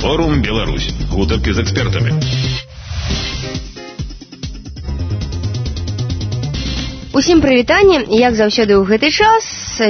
Форум Беларусь. Гутарки з экспертами. Усім прывітанне, як заўсёды ў гэты час,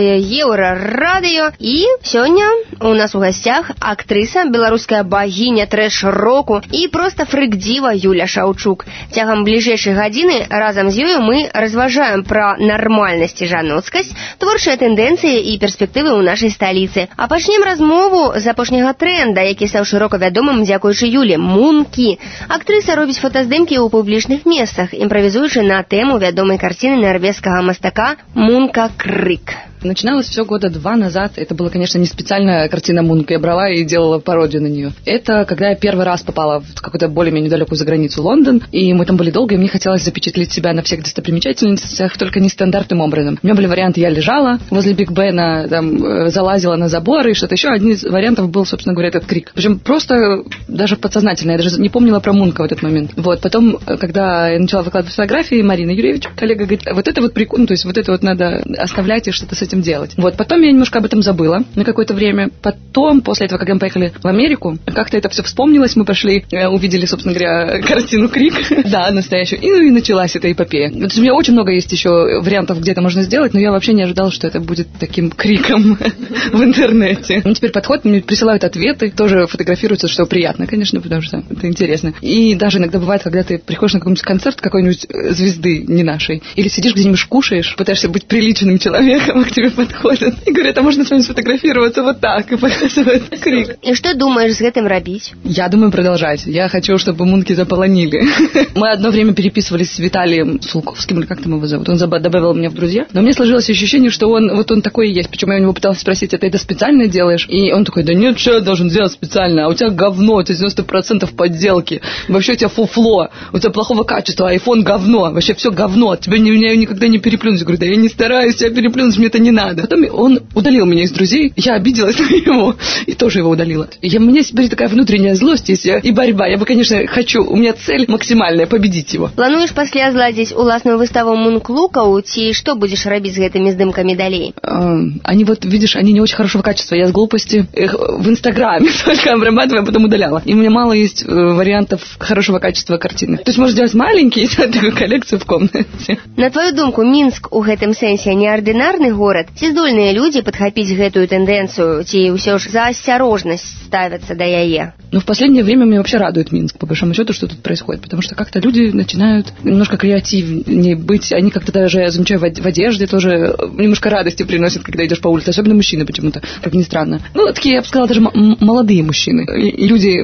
Еўрарадыё, і сёння у нас у гасцях актрыса, беларуская багіня трэш-року і проста фрык-дзіва Юля Шаўчук. Цягам бліжэйшай гадзіны разам з ёю мы разважаем пра нармальнасць і жаноцкасць, творчыя тэндэнцыі і перспектывы ў нашай сталіцы. А пачнем размову з апошняга трэнда, які стаў шырока вядомым дзякуючы Юлі, мункі. Актрыса робіць фотаздымкі ў публічных месцах, імправізуючы на тэму вядомай карціны норвежского мастака Мунка «Крик». Начиналось все года 2 назад. Это была, конечно, не специальная картина Мунка. Я брала и делала пародию на нее. Это когда я первый раз попала в какую-то более-менее далекую заграницу Лондон. И мы там были долго, и мне хотелось запечатлеть себя на всех достопримечательностях, только нестандартным образом. У меня были варианты: я лежала возле Биг Бена, там, залазила на забор и что-то еще. Один из вариантов был, собственно говоря, этот крик. Причем просто даже подсознательно. Я даже не помнила про Мунка в этот момент. Вот. Потом, когда я начала выкладывать фотографии, Марина Юрьевич, коллега, говорит: вот это вот прикольно, то есть вот это вот надо оставлять и что-то с этим делать. Вот. Потом я немножко об этом забыла на какое-то время. Потом, после этого, когда мы поехали в Америку, как-то это все вспомнилось. Мы пошли, увидели, собственно говоря, картину «Крик». Да, настоящую. И началась эта эпопея. Вот у меня очень много есть еще вариантов, где это можно сделать, но я вообще не ожидала, что это будет таким криком в интернете. Теперь подходят, мне присылают ответы, тоже фотографируются, что приятно, конечно, потому что это интересно. И даже иногда бывает, когда ты приходишь на какой-нибудь концерт какой-нибудь звезды не нашей, или сидишь где-нибудь кушаешь, пытаешься быть приличным человеком, а к тебе подходят и говорят: а можно с вами сфотографироваться вот так, и показывают крик. И что думаешь с этим робить? Я думаю продолжать. Я хочу, чтобы Мунки заполонили. Мы одно время переписывались с Виталием Сулковским, или как там его зовут. Он добавил меня в друзья. Но мне сложилось ощущение, что он такой и есть. Причем я у него пыталась спросить: а ты это специально делаешь? И он такой: да нет, что я должен делать специально? А у тебя говно, у тебя 90% подделки. Вообще у тебя фуфло, у тебя плохого качества, айфон говно. Вообще все говно. Тебя никогда не переплюнуть. Я говорю: да я не стараюсь тебя переплюнуть, мне это не надо. Потом он удалил меня из друзей, я обиделась на него и тоже его удалила. У меня теперь такая внутренняя злость есть и борьба. Я бы, конечно, у меня цель максимальная — победить его. Плануешь пасля зладзіць уласную выставу мунклукаў, ці что будешь робить с этими здымками далей? Они вот, видишь, они не очень хорошего качества. Я с глупости их в Инстаграме только обрабатываю, а потом удаляла. И у меня мало есть вариантов хорошего качества картины. То есть можно сделать маленькие и сделать такую коллекцию в комнате. На твою думку, Минск у гэтым сэнсе неординарный город? Ці здольныя людзі падхапіць гэтую тэндэнцыю, ці ўсё ж за асцярожнасць ставятся до яе? Ну, в последнее время меня вообще радует Минск, по большому счету, что тут происходит, потому что как-то люди начинают немножко креативнее быть, они как-то даже, я замечаю, в одежде тоже немножко радости приносят, когда идешь по улице, особенно мужчины почему-то, как ни странно. Ну, такие, я бы сказала, даже молодые мужчины, люди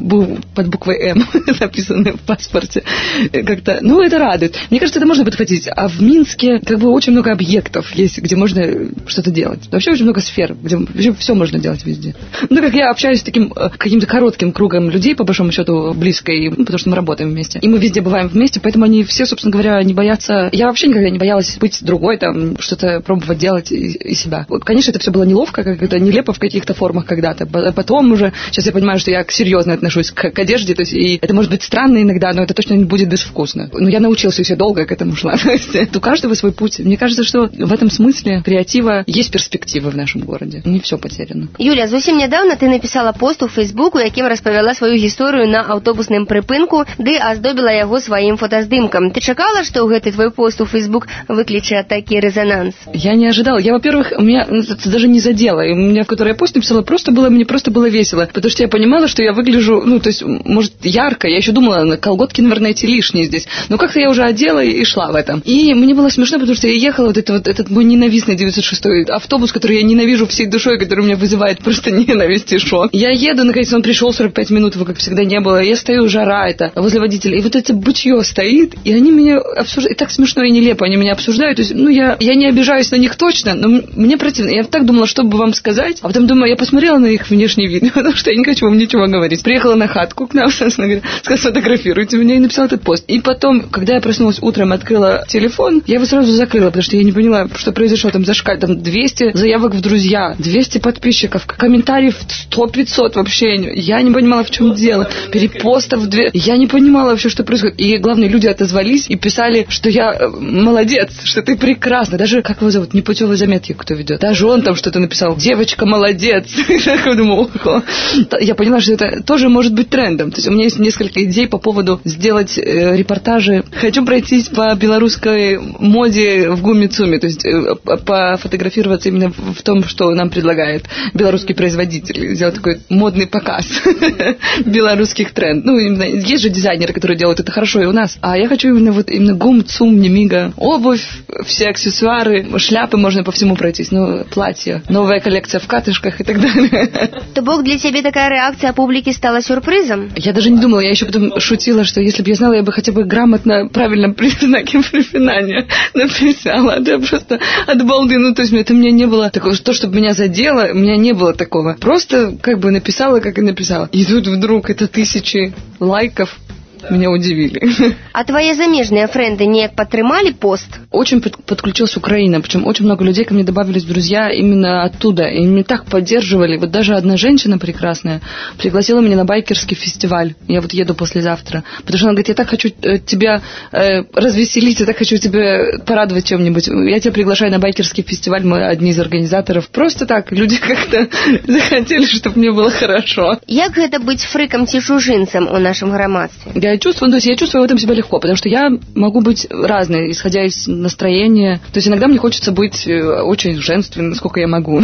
под буквой «М» написаны в паспорте, как-то, ну, это радует. Мне кажется, это можно подхватить, а в Минске как бы очень много объектов есть, где можно что-то делать. Вообще очень много сфер, где вообще все можно делать везде. Ну, как я общаюсь с таким каким-то коротким кругом людей, по большому счету, близкой, потому что мы работаем вместе. И мы везде бываем вместе, поэтому они все, собственно говоря, не боятся. Я вообще никогда не боялась быть другой, там, что-то пробовать делать и себя. Вот, конечно, это все было неловко, как-то нелепо в каких-то формах когда-то. Потом уже, сейчас я понимаю, что я серьезно отношусь к одежде, то есть, и это может быть странно иногда, но это точно не будет безвкусно. Но я научилась, и все долго к этому шла. У каждого свой путь. Мне кажется, что в этом смысле креатива есть перспективы в нашем городе. Не все потеряно. Юля, зусім нядаўна ты написала пост у Фейсбуку, якім распавяла сваю гісторыю на аўтобусным прыпынку, ды аздобіла яго сваім фотаздымкам. Ты чакала, што гэты твой пост у Фейсбук выкліча такі резонанс? Я не ожидала. Я, во-первых, меня это даже не задело. И у меня, в которой я пост написала, мне просто было весело. Потому что я понимала, что я выгляжу, ну, то есть, может, ярко. Я еще думала, колготки, наверное, эти лишние здесь. Но как-то я уже одела и шла в этом. И мне было смешно, потому что я ехала, этот мой ненавистный 906-й автобус, который я ненавижу всей душой, который меня вызывает просто ненависть и шок. Я еду, наконец, он пришел 45 минут, его, как всегда, не было. Я стою, жара это, возле водителя. И вот это бычье стоит, и они меня обсуждают. И так смешно и нелепо они меня обсуждают. То есть, ну, я не обижаюсь на них точно, но мне противно. Я так думала, что бы вам сказать, а потом думаю, я посмотрела на их внешний вид, потому что я не хочу вам ничего говорить. Приехала на хатку к нам, собственно говоря, сказала: сфотографируйте меня, и написала этот пост. И потом, когда я проснулась утром, открыла телефон, я его сразу закрыла, потому что я не поняла, что произошло. Там там зашкаль, там 200 заявок в друзья, 200 подписчиков, комментариев 100-500 вообще. Я не понимала, в чем дело. Перепостов 2. Я не понимала вообще, что происходит. И главное, люди отозвались и писали, что я молодец, что ты прекрасна. Даже, как его зовут, непутевые заметки кто ведет. Даже он там что-то написал. Девочка, молодец. Я думала, я поняла, что это тоже может быть трендом. То есть у меня есть несколько идей по поводу сделать репортажи. Хочу пройтись по белорусской моде в Гуми-Цуми, то есть пофотографироваться именно в том, что нам предлагает белорусский производитель. Сделать такой модный показ белорусских трендов. Ну, именно, есть же дизайнеры, которые делают это хорошо и у нас. А я хочу именно Гум-Цум, Немига. Обувь, все аксессуары, шляпы, можно по всему пройтись. Ну, платья, новая коллекция в катышках и так далее. То бок для тебя такая реакция публики стала сюрпризом? Я даже не думала, я еще потом шутила, что если бы я знала, я бы хотя бы грамотно, правильно знаки препинания написала. Это просто от балды. Ну, то есть это у меня не было такого, то, чтобы меня задело, у меня не было такого. Просто как бы написала, как и написала. И тут вдруг это 1000 лайков. Меня удивили. А твои замежные френды не подтримали пост? Очень подключилась Украина, причем очень много людей ко мне добавились в друзья именно оттуда. И меня так поддерживали. Вот даже одна женщина прекрасная пригласила меня на байкерский фестиваль. Я вот еду послезавтра. Потому что она говорит, я так хочу тебя развеселить, я так хочу тебя порадовать чем-нибудь. Я тебя приглашаю на байкерский фестиваль, мы одни из организаторов. Просто так, люди как-то захотели, чтобы мне было хорошо. Як это быть фриком ці чужинцем у нашем громадстве? Я чувствую в этом себя легко, потому что я могу быть разной, исходя из настроения. То есть иногда мне хочется быть очень женственной, насколько я могу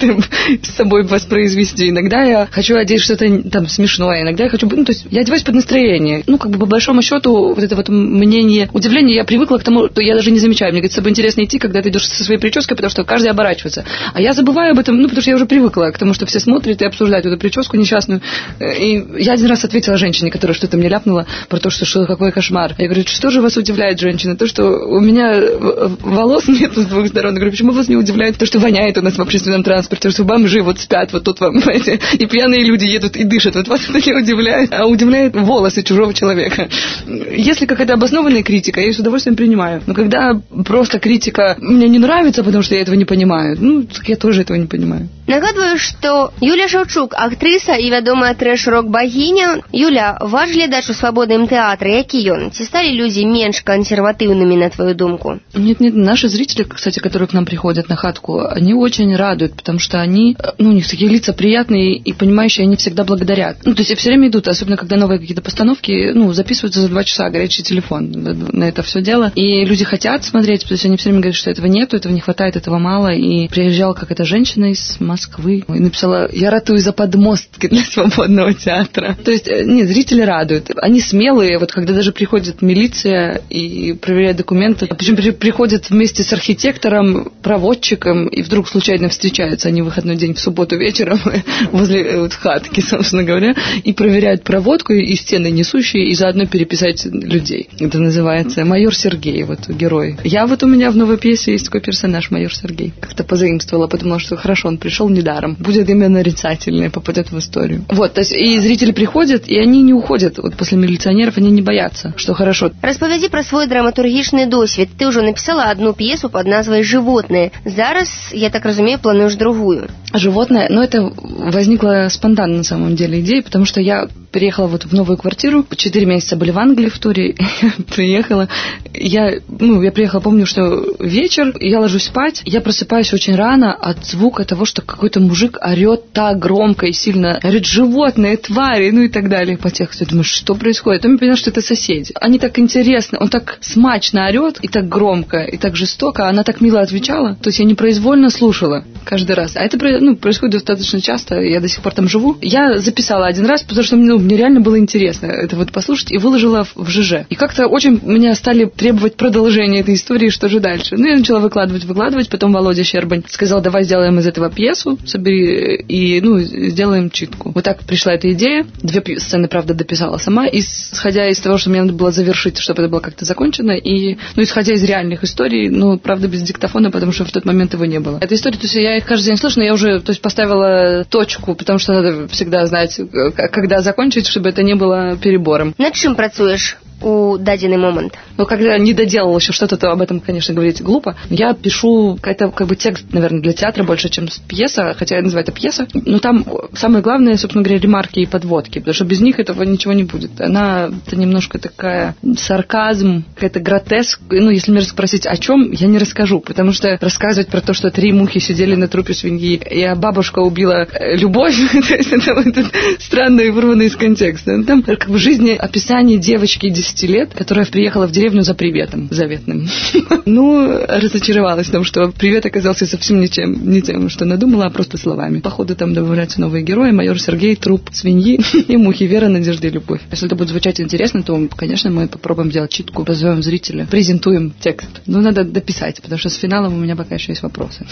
с собой воспроизвести. Иногда я хочу одеть что-то там смешное, иногда я хочу быть... Ну, то есть я одеваюсь под настроение. Ну, как бы по большому счету, вот это вот мнение, удивление, я привыкла к тому, что я даже не замечаю. Мне говорит, с тобой интересно идти, когда ты идешь со своей прической, потому что каждый оборачивается. А я забываю об этом, ну, потому что я уже привыкла к тому, что все смотрят и обсуждают эту прическу несчастную. И я один раз ответила женщине, которая что-то мне ляпнула, про то, что какой кошмар. Я говорю, что же вас удивляет, женщина? То, что у меня волос нет с двух сторон. Я говорю, почему вас не удивляет то, что воняет у нас в общественном транспорте, что бомжи вот спят, вот тут вам, понимаете, и пьяные люди едут и дышат. Вот вас это не удивляет, а удивляет волосы чужого человека. Если какая-то обоснованная критика, я ее с удовольствием принимаю. Но когда просто критика мне не нравится, потому что я этого не понимаю, ну, так я тоже этого не понимаю. Нагадываю, что Юлия Шевчук, актриса и вядомая трэш-рок богиня. Юля, ваш глядач у свабодным тэатры, які ён? Ці стали люди меньше консервативными, на твою думку? Нет, наши зрители, кстати, которые к нам приходят на хатку, они очень радуют, потому что они, ну, у них такие лица приятные и понимающие, они всегда благодарят. Ну, то есть все время идут, особенно когда новые какие-то постановки, ну, записываются за 2 часа, горячий телефон на это все дело. И люди хотят смотреть, то есть они все время говорят, что этого нету, этого не хватает, этого мало. И приезжала какая-то женщина из Москвы и написала, я ратую за подмостки для свободного театра. То есть, нет, зрители радуют. Они смелые, вот когда даже приходит милиция и проверяет документы, причем приходят вместе с архитектором, проводчиком, и вдруг случайно встречаются они в выходной день в субботу вечером возле вот, хатки, собственно говоря, и проверяют проводку и стены несущие, и заодно переписать людей. Это называется майор Сергей, вот герой. У меня в новой пьесе есть такой персонаж, майор Сергей. Как-то позаимствовала, потому что хорошо, он пришел недаром. Будет имя нарицательное, попадет в историю. Вот, то есть и зрители приходят, и они не уходят. Вот после милиционеров они не боятся, что хорошо. Распавядзі пра свой драматургічны досвед. Ты ўжо написала одну пьесу под назвай «Животные». Зараз, я так разумею, плануешь другую. «Животное», но это возникло спонтанно на самом деле идея, потому что я переехала вот в новую квартиру, 4 месяца были в Англии в туре, приехала. Я приехала, помню, что вечер, я ложусь спать, я просыпаюсь очень рано от звука того, что какой-то мужик орет так громко и сильно, орет «животные, твари», ну и так далее по тексту. Я думаю, что происходит? Потом я поняла, что это соседи. Они так интересно, он так смачно орет, и так громко, и так жестоко, а она так мило отвечала. То есть я непроизвольно слушала каждый раз. А это происходит достаточно часто, я до сих пор там живу. Я записала один раз, потому что мне реально было интересно это вот послушать, и выложила в ЖЖ. И как-то очень меня стали требовать продолжения этой истории, что же дальше. Я начала выкладывать, потом Володя Щербань сказал, давай сделаем из этого пьесу, собери, и, сделаем читку. Вот так пришла эта идея. 2 сцены, правда, дописала сама, исходя из того, что мне надо было завершить, чтобы это было как-то закончено, и, исходя из реальных историй, правда, без диктофона, потому что в тот момент его не было. Эта история, то есть я их каждый день слышу, но я уже, поставила точку, потому что надо всегда знать, когда закончить, чтобы это не было перебором. Над чым працуешь у дадзены момент? Ну, когда не доделал еще что-то, то об этом, конечно, говорить глупо. Я пишу, это как бы текст, наверное, для театра больше, чем пьеса, хотя я называю это пьеса. Но там самое главное, собственно говоря, ремарки и подводки, потому что без них этого ничего не будет. Это немножко такая сарказм, какая-то гротеск. Ну, если меня спросить, о чем, я не расскажу, потому что рассказывать про то, что 3 мухи сидели на трупе свиньи, и бабушка убила любовь, это странно и вырвано из контекста. Там как бы жизнеописание девочки 10 лет, которая приехала в деревню за приветом заветным. Ну, разочаровалась в том, что привет оказался совсем не тем, что надумала, а просто словами. Походу там добавляются новые герои: майор Сергей, труп свиньи и мухи Вера, Надежда и Любовь. Если это будет звучать интересно, то, конечно, мы попробуем сделать читку, позовем зрителя, презентуем текст. Но надо дописать, потому что с финалом у меня пока еще есть вопросы.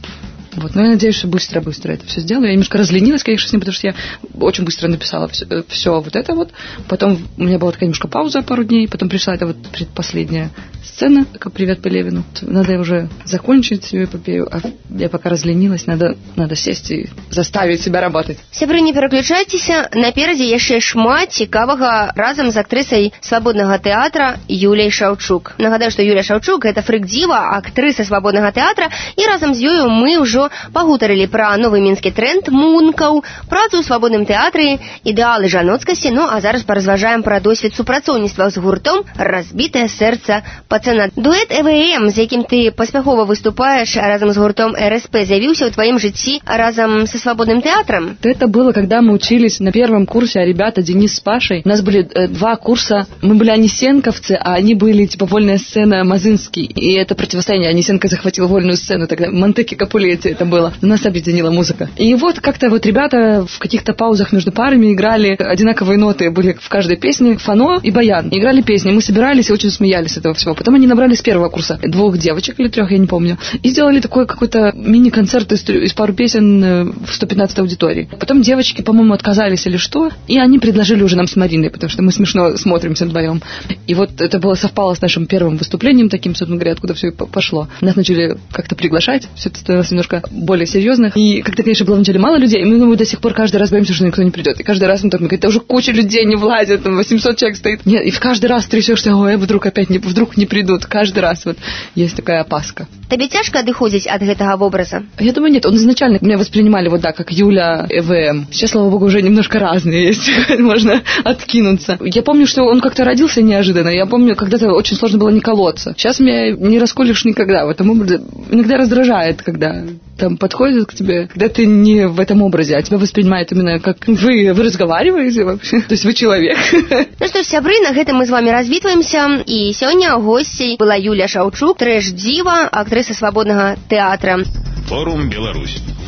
Вот, но я надеюсь, что быстро-быстро это все сделаю. Я немножко разленилась, конечно, с ним, потому что я очень быстро написала все вот это вот. Потом у меня была такая немножко пауза пару дней, потом пришла эта вот предпоследняя сцена, как «Привет Пелевину». Надо уже закончить всю эпопею, а я пока разленилась, надо сесть и заставить себя работать. Сябры, не пераключайцеся, наперадзе яшчэ шмат цікавага разам з актрысай свабоднага тэатра Юляй Шаўчук. Нагадаю, што Юля Шаўчук — гэта фрык-дзіва, актрыса свабоднага тэатра, і разам з ёю мы ўжо пагутарылі пра новы мінскі тренд мункаў, працу ў свабодным тэатры, ідэалы жаноцкасці, ну а зараз паразважаем пра досвед супрацоўніцтва з гуртом «Разбітае сэрца пацана». Дуэт ЭВМ, з якім ты паспяхова выступаешь разам з гуртом РСП, з'явіўся ў тваім жыцці разам со свободным театром? Это было, когда мы учились на первом курсе, а ребята, Денис с Пашей, у нас были 2 курса, мы были анисенковцы, а они были типа вольная сцена Мазынский, и это противостояние, Анисенко захватил вольную сцену, тогда Монтеки Капулетти это было, нас объединила музыка. И вот как-то вот ребята в каких-то паузах между парами играли, одинаковые ноты были в каждой песне, фано и баян, и играли песни, мы собирались и очень смеялись с этого всего. Потом они набрали с первого курса 2 девочек или 3, я не помню, и сделали такой какой-то мини-концерт из пару песен в 115 аудитории. Потом девочки, по-моему, отказались или что, и они предложили уже нам с Мариной, потому что мы смешно смотримся вдвоем. И вот это было совпало с нашим первым выступлением таким, собственно говоря, откуда все пошло. Нас начали как-то приглашать, все это становилось немножко более серьезно. И как-то, конечно, было вначале мало людей, и мы до сих пор каждый раз боимся, что никто не придет. И каждый раз мы так говорим, это уже куча людей не влазит, там 800 человек стоит. Нет, и в каждый раз трясешься, ой, вдруг опять вдруг не придут. Каждый раз вот есть такая опаска. Табе цяжка адыходзіць ад гэтага вобраза? Я думаю, нет. Он изначально меня воспринимали вот так, как Юля ЭВМ. Сейчас, слава богу, уже немножко разные есть. Можно откинуться. Я помню, что он как-то родился неожиданно. Я помню, когда-то очень сложно было не колоться. Сейчас меня не расколешь никогда. В этом образе иногда раздражает, когда там подходят к тебе, когда ты не в этом образе, а тебя воспринимают именно как вы разговариваете вообще. То есть вы человек. Ну что ж, сябры, на гэтым мы з вами развітваемся. І сёння госцей была Юля Шаўчук, трэш-дзіва, актрыса свабоднага тэатра. Форум Беларусь.